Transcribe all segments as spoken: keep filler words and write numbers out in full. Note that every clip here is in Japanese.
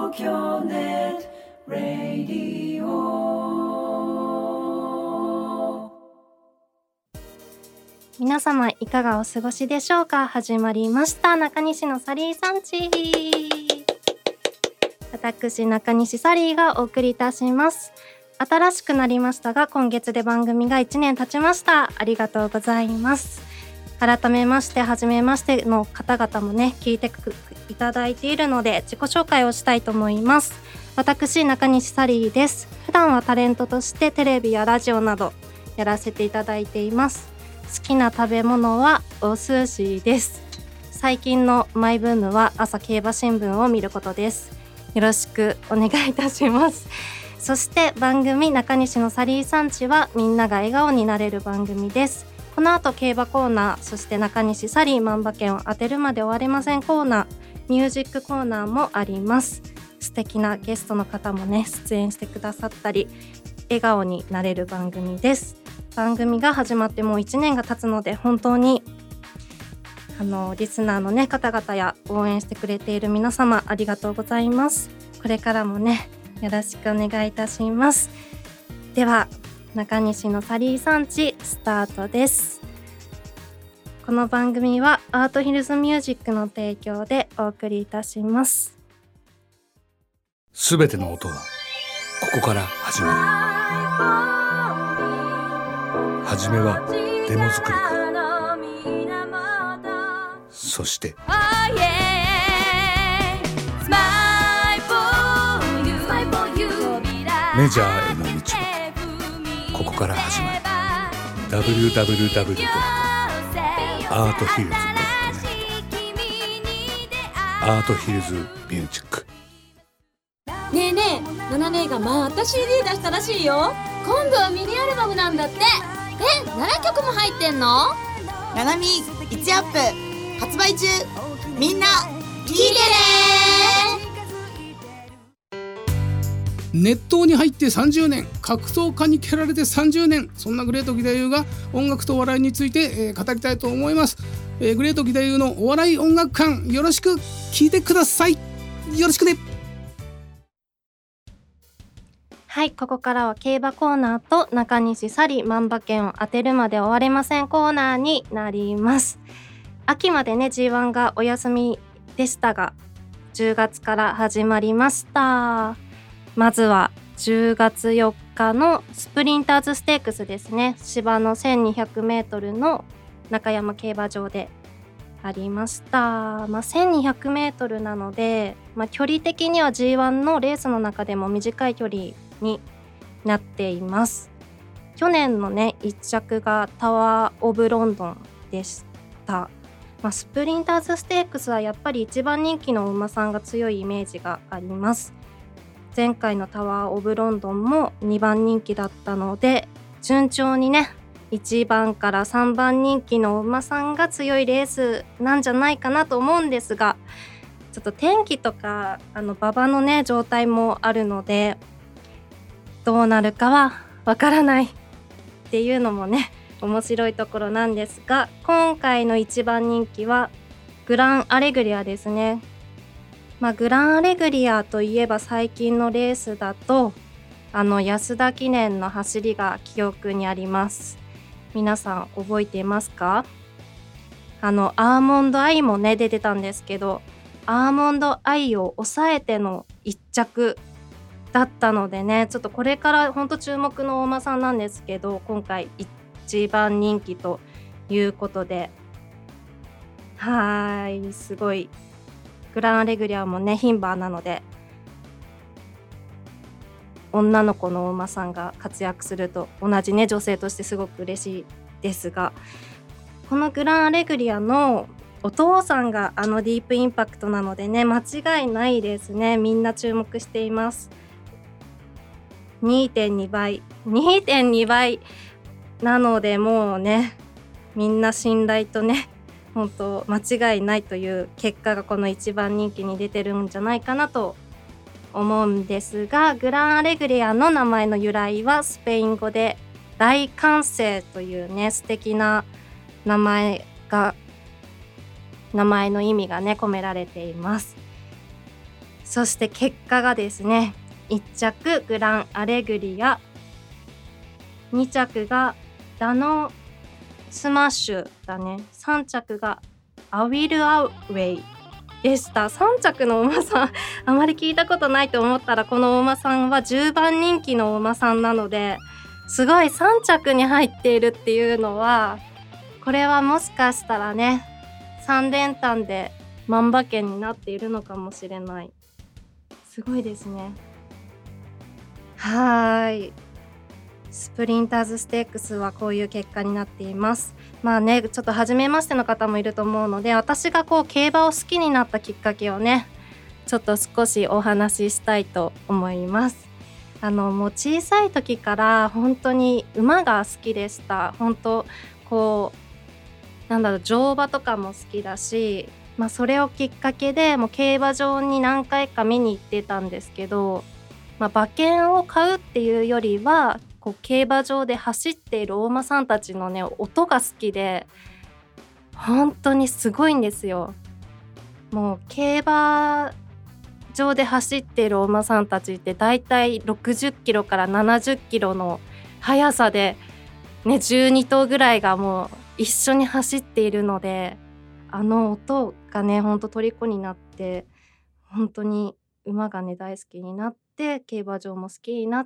東京ネットラディオ。 皆様いかがお過ごしでしょうか。始まりました中西のサリーさんち。私中西サリーがお送りいたします。新しくなりましたが、今月で番組がいちねん経ちました。ありがとうございます。改めまして初めましての方々もね聞いていただいているので、自己紹介をしたいと思います。私中西サリーです。普段はタレントとしてテレビやラジオなどやらせていただいています。好きな食べ物はお寿司です。最近のマイブームは朝競馬新聞を見ることです。よろしくお願いいたします。そして番組中西のサリーさんちはみんなが笑顔になれる番組です。この後競馬コーナー、そして中西サリー万馬券を当てるまで終われませんコーナー、ミュージックコーナーもあります。素敵なゲストの方もね出演してくださったり、笑顔になれる番組です。番組が始まってもういちねんが経つので、本当にあのリスナーの、ね、方々や応援してくれている皆様ありがとうございます。これからもねよろしくお願いいたします。では中西のサリーさんちスタートです。この番組はアートヒルズミュージックの提供でお送りいたします。 すべての音はここから始まる。はじめはデモ作りから、そしてメジャーへの道はここから始まる。 ダブリューダブリューダブリュー ドットアートヒルズ ドットネット アートヒルズミュージック。 ねえねえ、ナナ姉がまた シーディー 出したらしいよ。今度はミニアルバムなんだって。え、ななきょくも入ってんの？ ナナミいちアップ発売中。みんな聞いてね。 熱湯に入ってさんじゅうねん、格闘家に蹴られてさんじゅうねん、そんなグレート義太夫が音楽と笑いについて、えー、語りたいと思います。えー、グレート義太夫のお笑い音楽館、よろしく聞いてください。よろしくね。 はい、ここからは競馬コーナーと中西サリ万馬券を当てるまで終われませんコーナーになります。秋までね ジーワン がお休みでしたが、じゅうがつから始まりました。まずはじゅうがつよっかのスプリンターズステークスですね。芝の せんにひゃくメートル の中山競馬場でありました。まあ、せんにひゃくメートル なので、まあ、距離的には ジーワン のレースの中でも短い距離になっています。去年のねいっちゃくがタワーオブロンドンでした。まあ、スプリンターズステークスはやっぱり一番人気の馬さんが強いイメージがあります。前回のタワーオブロンドンもにばん人気だったので、順調にねいちばんからさんばん人気の馬さんが強いレースなんじゃないかなと思うんですが、ちょっと天気とかあの馬場のね状態もあるので、どうなるかはわからないっていうのもね面白いところなんですが、今回のいちばん人気はグランアレグリアですね。まあ、グランアレグリアといえば最近のレースだとあの安田記念の走りが記憶にあります。皆さん覚えていますか？あのアーモンドアイもね出てたんですけど、アーモンドアイを抑えてのいっちゃくだったのでね、ちょっとこれから本当注目のお馬さんなんですけど、今回いちばん人気ということで、はーいすごいグランアレグリアもね牝馬なので、女の子のお馬さんが活躍すると同じね女性としてすごく嬉しいですが、このグランアレグリアのお父さんがあのディープインパクトなのでね、間違いないですね。みんな注目しています。 にてんに 倍 にてんに 倍なので、もうねみんな信頼とね本当間違いないという結果がこのいちばん人気に出てるんじゃないかなと思うんですが、グランアレグリアの名前の由来はスペイン語で大歓声というね素敵な名前が名前の意味がね込められています。 そして結果がですね、いっ着グランアレグリア、に着がダノスマッシュだね、さん着がアウィルアウェイでした。さん着の馬さんあまり聞いたことないと思ったら、この馬さんはじゅうばん人気の馬さんなので、すごいさん着に入っているっていうのは、これはもしかしたらねさん連単で万馬券になっているのかもしれない。すごいですね。はーい、スプリンターズステークスはこういう結果になっています。まあね、ちょっと初めましての方もいると思うので、私がこう競馬を好きになったきっかけをね、ちょっと少しお話ししたいと思います。あのもう小さい時から本当に馬が好きでした。本当こうなんだろう、乗馬とかも好きだし、まあ、それをきっかけでもう競馬場に何回か見に行ってたんですけど、まあ、馬券を買うっていうよりはこう競馬場で走っているお馬さんたちのね音が好きで、本当にすごいんですよ。もう競馬場で走っているお馬さんたちってだいたいろくじゅっキロからななじゅっキロの速さで、ね、じゅうに頭ぐらいがもう一緒に走っているので、あの音がねほんと虜になって、本当に馬がね大好きになって、競馬場も好きになって、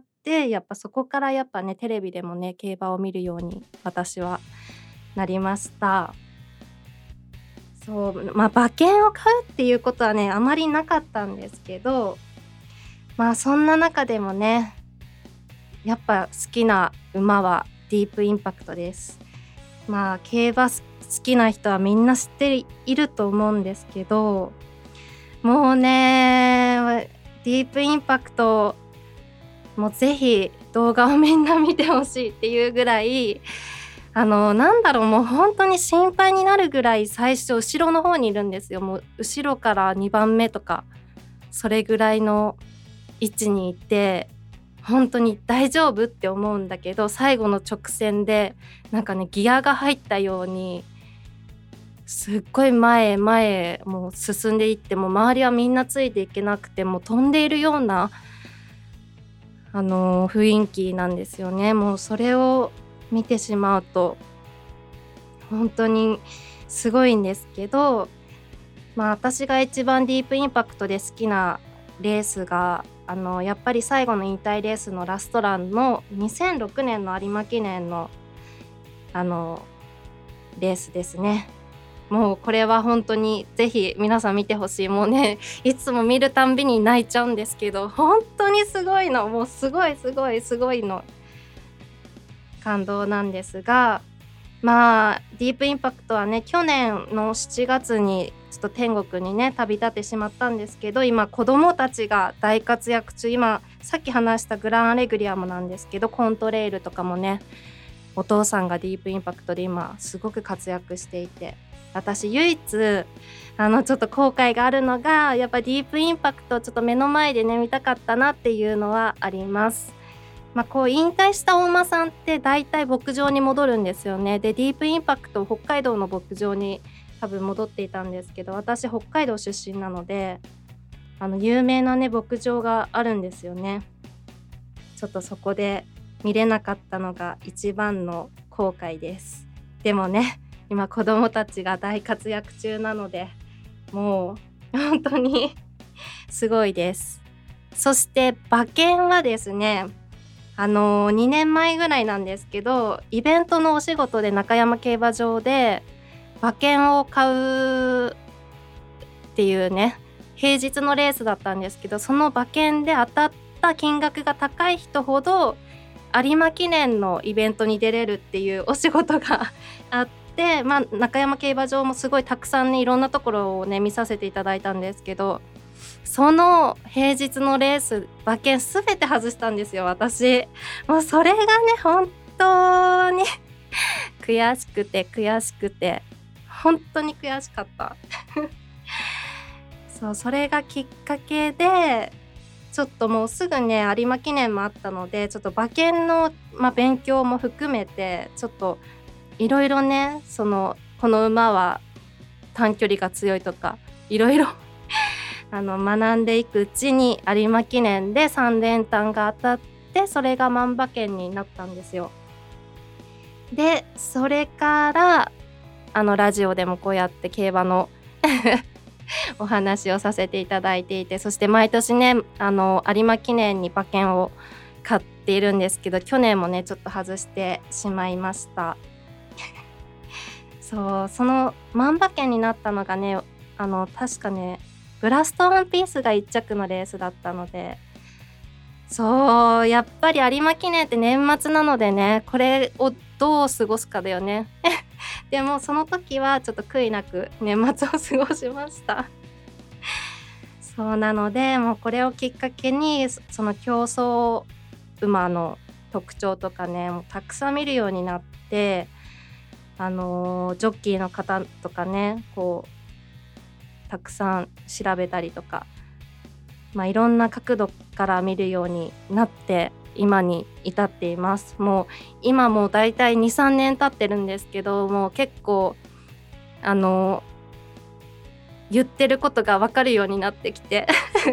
やっぱそこからやっぱねテレビでもね競馬を見るように私はなりました。そうまあ馬券を買うっていうことはねあまりなかったんですけど、まあそんな中でもねやっぱ好きな馬はディープインパクトです。まあ競馬好きな人はみんな知っていると思うんですけど、もうねディープインパクトもうぜひ動画をみんな見てほしいっていうぐらい、あのなんだろう、もう本当に心配になるぐらい最初後ろの方にいるんですよ。もう後ろからにばんめとかそれぐらいの位置にいて、本当に大丈夫って思うんだけど、最後の直線でなんかねギアが入ったようにすっごい前へ前へもう進んでいって、もう周りはみんなついていけなくて、もう飛んでいるようなあのー、雰囲気なんですよね。もうそれを見てしまうと本当にすごいんですけど、まあ私が一番ディープインパクトで好きなレースがあのやっぱり最後の引退レースのラストランのにせんろくねんの有馬記念のあのレースですね。もうこれは本当にぜひ皆さん見てほしい。もうねいつも見るたんびに泣いちゃうんですけど、本当にすごいの、もうすごいすごいすごいの感動なんですが、まあディープインパクトはね去年のしちがつにちょっと天国にね旅立ってしまったんですけど、今子供たちが大活躍中。今さっき話したグランアレグリアもなんですけど、コントレイルとかもねお父さんがディープインパクトで今すごく活躍していて、私唯一あのちょっと後悔があるのが、やっぱディープインパクトをちょっと目の前でね見たかったなっていうのはあります。まあ、こう引退したお馬さんって大体牧場に戻るんですよね。でディープインパクト北海道の牧場に多分戻っていたんですけど、私北海道出身なのであの有名なね牧場があるんですよね。ちょっとそこで見れなかったのが一番の後悔です。でもね今子供たちが大活躍中なので、もう本当にすごいです。そして馬券はですね、あのー、にねんまえぐらいなんですけど、イベントのお仕事で中山競馬場で馬券を買うっていうね平日のレースだったんですけど、その馬券で当たった金額が高い人ほど有馬記念のイベントに出れるっていうお仕事があって、まあ、中山競馬場もすごいたくさんねいろんなところをね見させていただいたんですけど、その平日のレース馬券すべて外したんですよ私。もうそれがね本当に悔しくて悔しくて本当に悔しかったそう、それがきっかけでちょっともうすぐね有馬記念もあったので、ちょっと馬券の、まあ、勉強も含めてちょっといろいろね、そのこの馬は短距離が強いとかいろいろあの学んでいくうちに有馬記念でさん連単が当たって、それが万馬券になったんですよ。でそれからあのラジオでもこうやって競馬のお話をさせていただいていて、そして毎年ねあの有馬記念に馬券を買っているんですけど、去年もねちょっと外してしまいましたそう、その万馬券になったのがね、あの確かねブラストワンピースがいっ着のレースだったので、そうやっぱり有馬記念って年末なのでね、これをどう過ごすかだよねでもその時はちょっと悔いなく年末を過ごしましたそうなので、もうこれをきっかけにその競走馬の特徴とかね、もうたくさん見るようになって、あのー、ジョッキーの方とかねこうたくさん調べたりとか、まあ、いろんな角度から見るようになって今に至っています。もう今もうだいたい にさんねん経ってるんですけど、もう結構あの言ってることが分かるようになってきて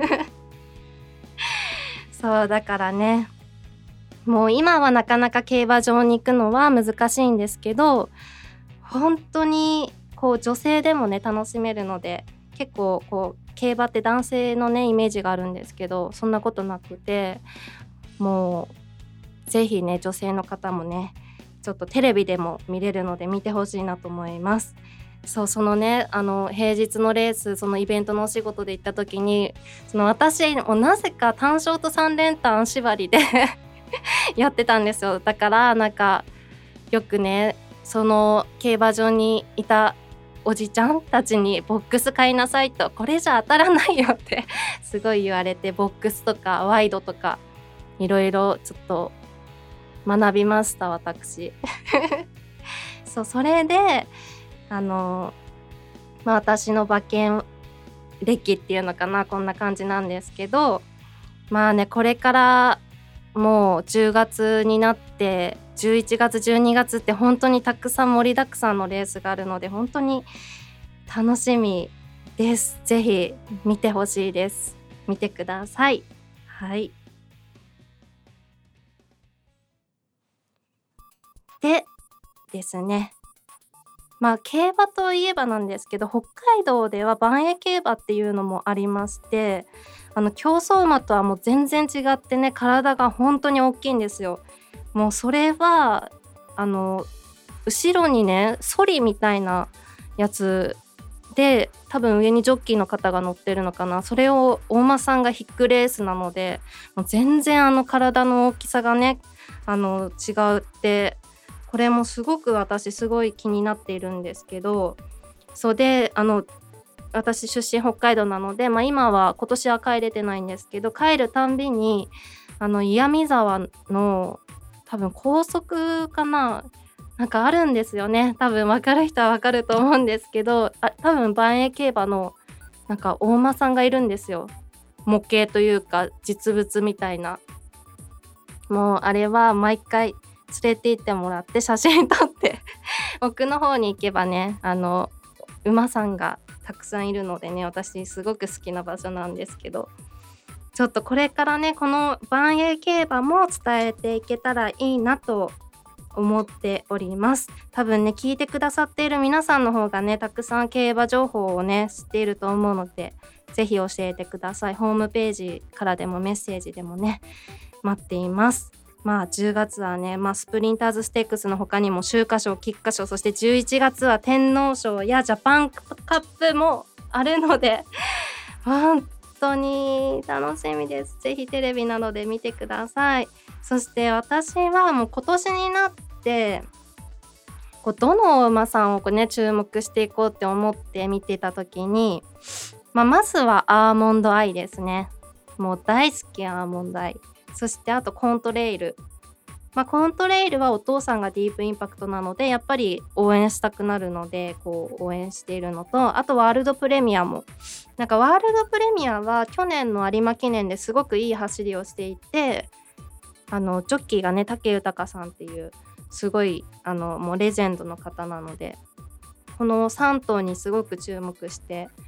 そうだからね、もう今はなかなか競馬場に行くのは難しいんですけど、本当にこう女性でもね楽しめるので、結構こう競馬って男性のねイメージがあるんですけど、そんなことなくて、もうぜひね女性の方もねちょっとテレビでも見れるので見てほしいなと思います。そう、そのねあの平日のレース、そのイベントのお仕事で行った時に、その私もなぜか単勝とさん連単縛りでやってたんですよ。だからなんかよくねその競馬場にいたおじちゃんたちにボックス買いなさいと、これじゃ当たらないよってすごい言われて、ボックスとかワイドとかいろいろちょっと学びました私そう、それであの、まあ、私の馬券歴っていうのかな、こんな感じなんですけど、まあねこれからもうじゅうがつになってじゅういちがつじゅうにがつって本当にたくさん盛りだくさんのレースがあるので、本当に楽しみです。ぜひ見てほしいです。見てください。はいでですね、まあ競馬といえばなんですけど、北海道では万栄競馬っていうのもありまして、あの競走馬とはもう全然違ってね、体が本当に大きいんですよ。もうそれはあの後ろにねソリみたいなやつで、多分上にジョッキーの方が乗ってるのかな、それを大間さんが引くレースなので、もう全然あの体の大きさがねあの違うって、これもすごく私すごい気になっているんですけど、そうであの私出身北海道なので、まあ、今は今年は帰れてないんですけど、帰るたんびにあの岩見沢の多分高速かな、なんかあるんですよね。多分分かる人は分かると思うんですけど、あ多分万栄競馬のなんか大間さんがいるんですよ。模型というか実物みたいな。もうあれは毎回連れて行ってもらって写真撮って奥の方に行けばねあの馬さんがたくさんいるのでね、私すごく好きな場所なんですけど、ちょっとこれからねこの万栄競馬も伝えていけたらいいなと思っております。多分ね聞いてくださっている皆さんの方がねたくさん競馬情報をね知っていると思うので、ぜひ教えてください。ホームページからでもメッセージでもね待っています。まあじゅうがつはね、まあ、スプリンターズステークスの他にも秋華賞、菊花賞、そしてじゅういちがつは天皇賞やジャパンカップもあるので本当に楽しみです。ぜひテレビなどで見てください。そして私はもう今年になってこうどの馬さんをこう、ね、注目していこうって思って見てた時に、まあ、まずはアーモンドアイですね。もう大好きアーモンドアイ。そしてあとコントレイル、まあ、コントレイルはお父さんがディープインパクトなのでやっぱり応援したくなるのでこう応援しているのと、あとワールドプレミアもなんかワールドプレミアは去年の有馬記念ですごくいい走りをしていて、あのジョッキーがね武豊さんっていうすごいあのもうレジェンドの方なので、このさん頭にすごく注目して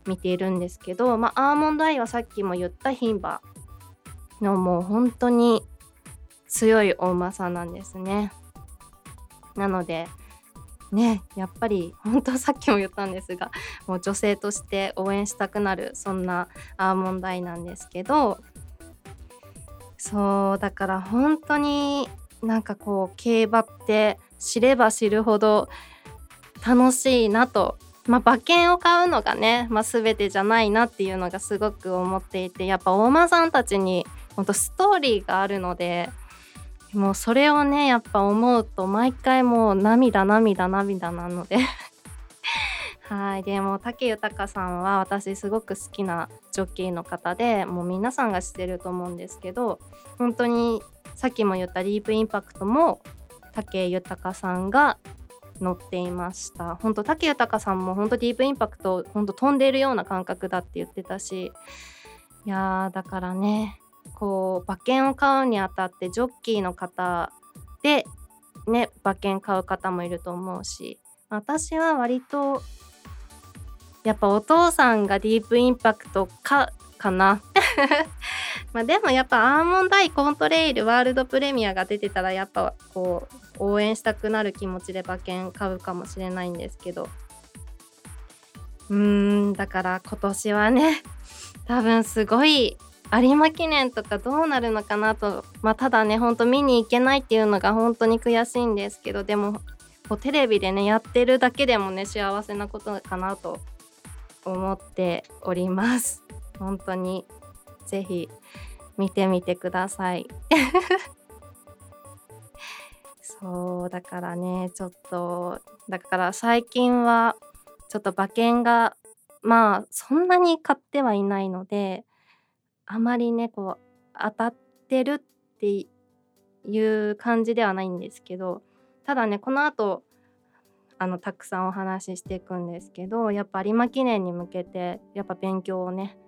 見ているんですけど、まあ、アーモンドアイはさっきも言った牝馬のもう本当に強いお馬さんなんですね。なのでね、やっぱり本当さっきも言ったんですが、もう女性として応援したくなるそんなアーモンドアイなんですけど、そうだから本当になんかこう競馬って知れば知るほど楽しいなと、まあ、馬券を買うのがね、まあ、全てじゃないなっていうのがすごく思っていて、やっぱお馬さんたちに本当ストーリーがあるので、もうそれをねやっぱ思うと毎回もう涙涙涙なのではい。でも武豊さんは私すごく好きなジョッキーの方で、もう皆さんが知ってると思うんですけど、本当にさっきも言ったディープインパクトも武豊さんが乗っていました。本当武豊さんも本当ディープインパクト本当飛んでいるような感覚だって言ってたし、いやーだからね、こう馬券を買うにあたってジョッキーの方でね馬券買う方もいると思うし、私は割とやっぱお父さんがディープインパクトかかなまあでもやっぱアーモンドアイコントレイルワールドプレミアが出てたらやっぱこう応援したくなる気持ちで馬券買うかもしれないんですけど、うーんだから今年はね多分すごい有馬記念とかどうなるのかなと、まあただねほんと見に行けないっていうのが本当に悔しいんですけど、でもこうテレビでねやってるだけでもね幸せなことかなと思っております。本当にぜひ見てみてくださいそうだからね、ちょっとだから最近はちょっと馬券がまあそんなに買ってはいないので、あまりねこう当たってるっていう感じではないんですけど、ただねこの後あのたくさんお話ししていくんですけど、やっぱ有馬記念に向けてやっぱ勉強をね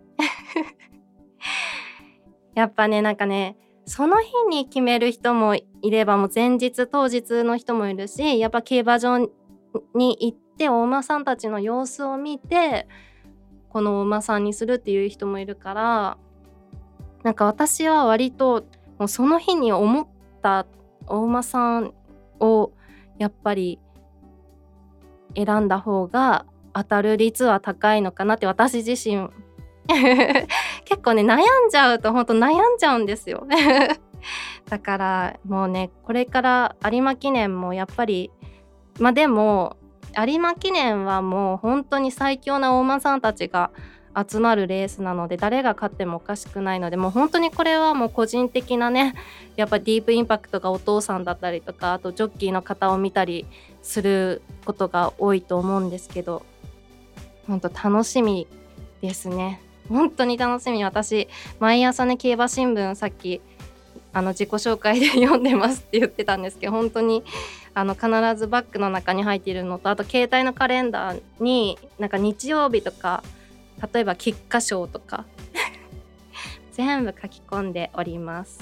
やっぱねなんかねその日に決める人もいればもう前日当日の人もいるし、やっぱ競馬場に行ってお馬さんたちの様子を見てこのお馬さんにするっていう人もいるから、なんか私は割ともうその日に思ったお馬さんをやっぱり選んだ方が当たる率は高いのかなって私自身結構ね悩んじゃうと本当悩んじゃうんですよだからもうねこれから有馬記念もやっぱりまあでも有馬記念はもう本当に最強なお馬さんたちが集まるレースなので、誰が勝ってもおかしくないので、もう本当にこれはもう個人的なねやっぱディープインパクトがお父さんだったりとか、あとジョッキーの方を見たりすることが多いと思うんですけど、本当楽しみですね。本当に楽しみ。私毎朝ね競馬新聞さっきあの自己紹介で読んでますって言ってたんですけど、本当にあの必ずバッグの中に入っているのと、あと携帯のカレンダーになんか日曜日とか例えば菊花賞とか全部書き込んでおります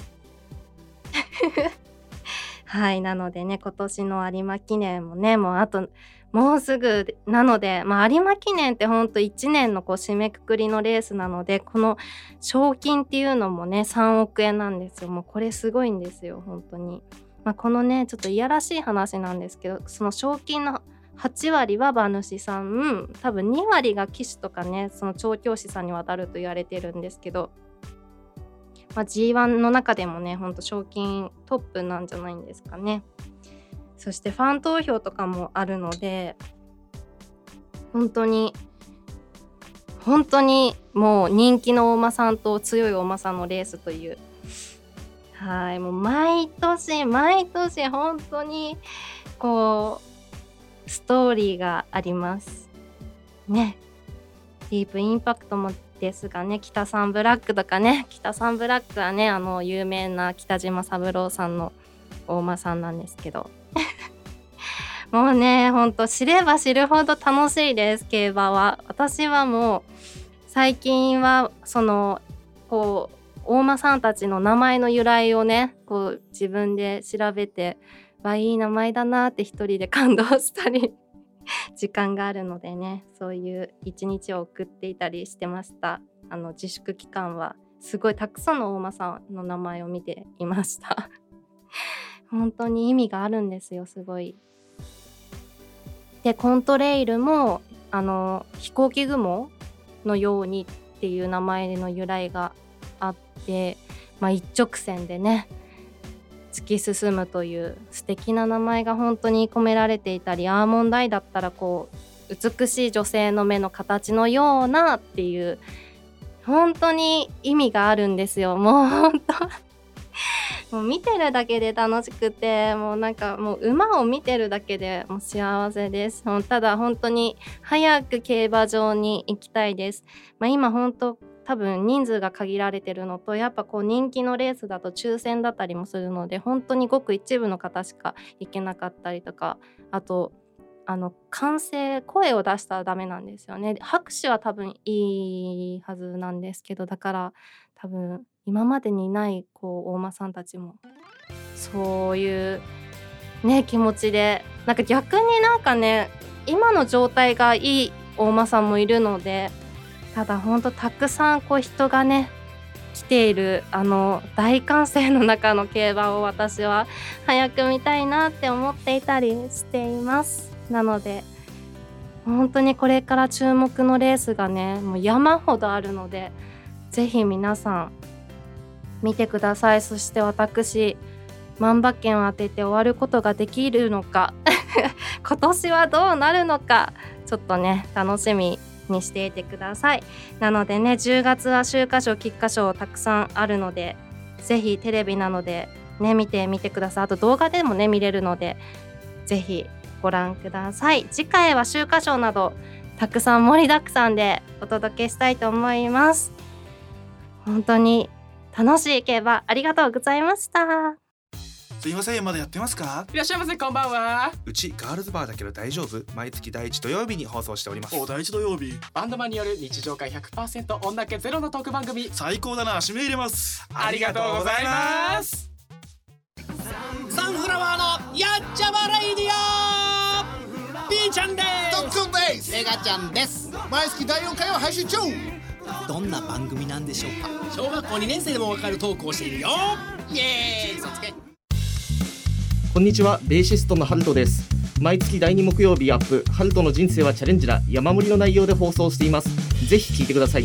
はい、なのでね今年の有馬記念もねもうあともうすぐなので、まあ、有馬記念ってほんといちねんのこう締めくくりのレースなので、この賞金っていうのもねさんおくえんなんですよ。もうこれすごいんですよ本当に。まあ、このねちょっといやらしい話なんですけど、その賞金のはちわりは馬主さん、多分にわりが騎手とかねその調教師さんに渡ると言われてるんですけど、まあ、ジーワン の中でもねほんと賞金トップなんじゃないんですかね。そしてファン投票とかもあるので、本当に本当にもう人気のお馬さんと強いお馬さんのレースという、はいもう毎年毎年本当にこうストーリーがありますね。ディープインパクトもですがね、北サンブラックとかね、北サンブラックはねあの有名な北島三郎さんのお馬さんなんですけどもうねほんと知れば知るほど楽しいです競馬は。私はもう最近はそのこうお馬さんたちの名前の由来をねこう自分で調べて、わいい名前だなって一人で感動したり時間があるのでね、そういう一日を送っていたりしてました。あの自粛期間はすごいたくさんのお馬さんの名前を見ていました本当に意味があるんですよ、すごい。でコントレイルもあの飛行機雲のようにっていう名前の由来があって、まあ、一直線でね突き進むという素敵な名前が本当に込められていたり、アーモンドアイだったらこう美しい女性の目の形のようなっていう本当に意味があるんですよ。もう本当もう見てるだけで楽しくて、もうなんかもう馬を見てるだけでもう幸せです。ただ本当に早く競馬場に行きたいです。まあ、今本当多分人数が限られてるのと、やっぱこう人気のレースだと抽選だったりもするので、本当にごく一部の方しか行けなかったりとか、あとあの歓声声を出したらダメなんですよね。拍手は多分いいはずなんですけど、だから多分今までにないこう大馬さんたちもそういうね気持ちで、なんか逆になんかね今の状態がいい大馬さんもいるので、ただほんとたくさんこう人がね来ているあの大歓声の中の競馬を私は早く見たいなって思っていたりしています。なので本当にこれから注目のレースがねもう山ほどあるので、ぜひ皆さん見てください。そして私万馬券を当てて終わることができるのか今年はどうなるのかちょっとね楽しみにしていてください。なのでねじゅうがつは秋華賞菊花賞たくさんあるので、ぜひテレビなのでね見てみてください。あと動画でもね見れるのでぜひご覧ください。次回は秋華賞などたくさん盛りだくさんでお届けしたいと思います。本当に楽しい競馬ありがとうございました。 すいません、まだやってますか？ いらっしゃいませ、こんばんは。 うちガールズバーだけど大丈夫？毎月第一土曜日に放送しております。 お、第一土曜日。バンドマンによる日常会 ひゃくパーセント 女気ゼロのトーク番組。 最高だな、締め入れます。 ありがとうございます。 サンフラワーのやっちゃまレイディオ、 B ちゃんです。 ドックンです。 メガちゃんです。 毎月だいよんかいを配信中。 どんな番組なんでしょうか？小学校にねん生でもわかるトークをしているよ。イエーイ、嘘つけ。 こんにちは、ベーシストのハルトです。毎月だいに木曜日アップ、ハルトの人生はチャレンジだ、山盛りの内容で放送しています。ぜひ聞いてください。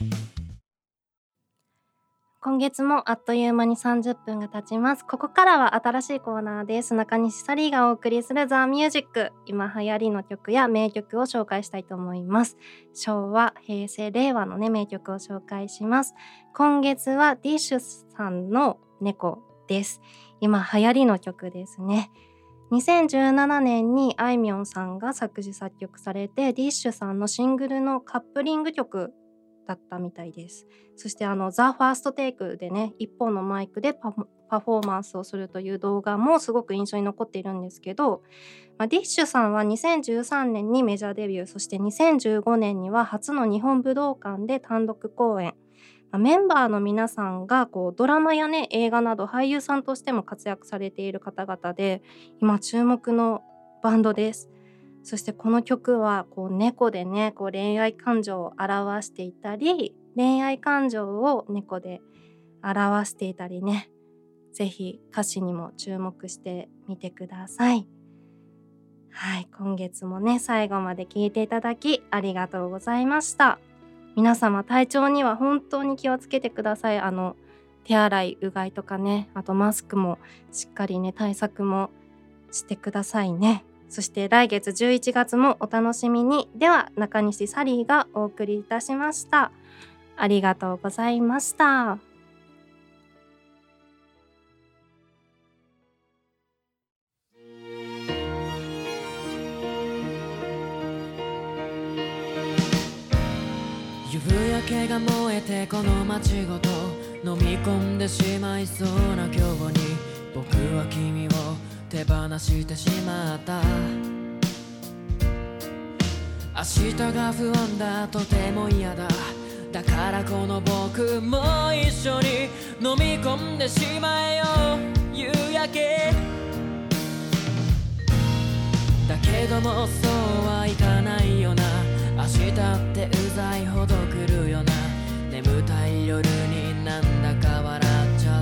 今月もあっという間にさんじゅっぷんが経ちます。ここからは新しいコーナーです。中西サリーがお送りするザ・ミュージック。今流行りの曲や名曲を紹介したいと思います。昭和、平成、令和のね名曲を紹介します。今月はディッシュさんの猫です。今流行りの曲ですね。にせんじゅうななねんにあいみょんさんが作詞作曲されて、ディッシュさんのシングルのカップリング曲だったみたいです。そしてあのザ・ファーストテイクでね一本のマイクで パ, パフォーマンスをするという動画もすごく印象に残っているんですけど、まあ、ディッシュさんはにせんじゅうさんねんにメジャーデビュー、そしてにせんじゅうごねんには初の日本武道館で単独公演、まあ、メンバーの皆さんがこうドラマやね映画など俳優さんとしても活躍されている方々で今注目のバンドです。そしてこの曲はこう猫でねこう恋愛感情を表していたり、恋愛感情を猫で表していたりね、ぜひ歌詞にも注目してみてください。はい、今月もね最後まで聞いていただきありがとうございました。皆様体調には本当に気をつけてください。あの手洗いうがいとかね、あとマスクもしっかりね対策もしてくださいね。そして来月じゅういちがつもお楽しみに。では中西サリーがお送りいたしました。ありがとうございました。 夕焼けが燃えてこの街ごと飲み込んでしまいそうな今日に、僕は君を手放してしまった。明日が不安だ、とても嫌だ。だからこの僕も一緒に飲み込んでしまえよ夕焼け。抱きけどもそうはいかないよな。明日ってうざいほど来るよな。眠たい夜になんだか笑っちゃう。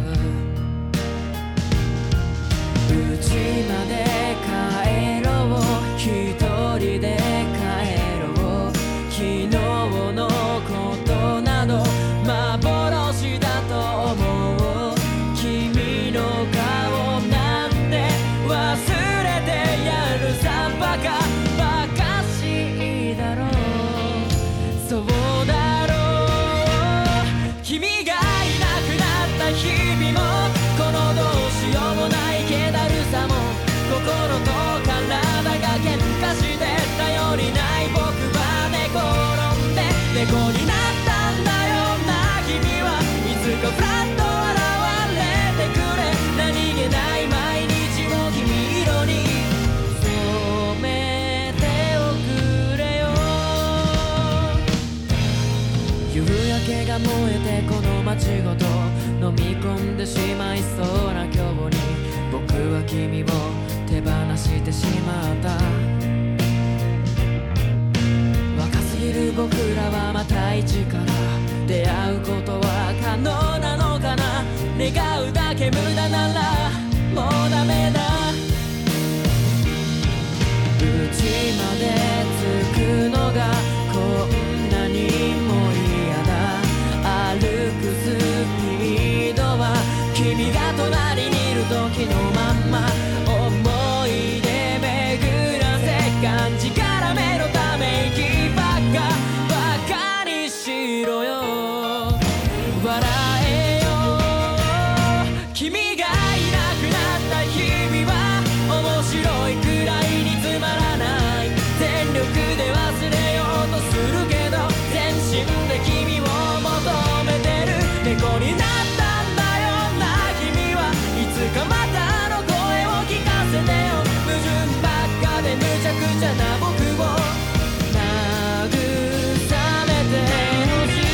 うちまで帰ろう、一人で帰ろう。昨日のことなど幻だと思う。君の顔なんて忘れてやるさ。バカバカしいだろう。そうだろう。君がいなくなった日々も、このどうしようもない気だるさも、心と体が喧嘩して頼りない僕は寝転んで猫になったんだよな。君はいつかフラッと現れてくれ。何気ない毎日を君色に染めておくれよ。夕焼けが燃えてこの街ごと飲み込んでしまいそうな今日に、僕は君を手放してしまった。若すぎる僕らはまた一から出会うことは可能なのかな。願うだけ無駄ならもうダメだ。うちまで着くのがこんなにも嫌だ。歩くスピードは君が隣にいる時のまんま。思い出巡らせがんじからめのため息ばっかバカにしろよ。笑えよ。君がいなくなった日々は面白いくらいにつまらない。全力で忘れようとするけど全身で君を求めてる。猫になったんだよな。君はいつかまたあの声を聞かせてよ。矛盾ばっかで無茶苦茶な僕を慰めてほしい。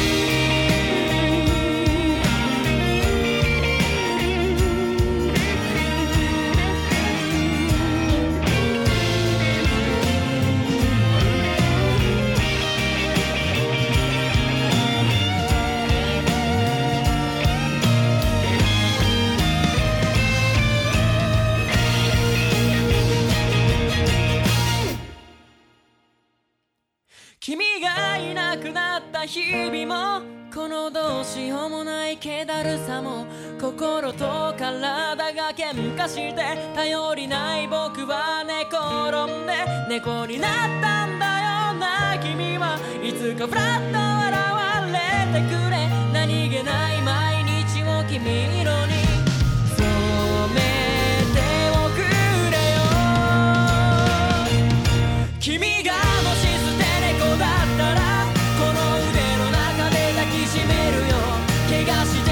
君がいなくなった日々も、このどうしようもない気だるさも、心と体が喧嘩して頼りない僕は寝転んで猫になったんだよな。君はいつかフラッと現れてくれ。何気ない毎日を君色に染めておくれよ。君がもし捨て猫だったらこの腕の中で抱きしめるよ。怪我して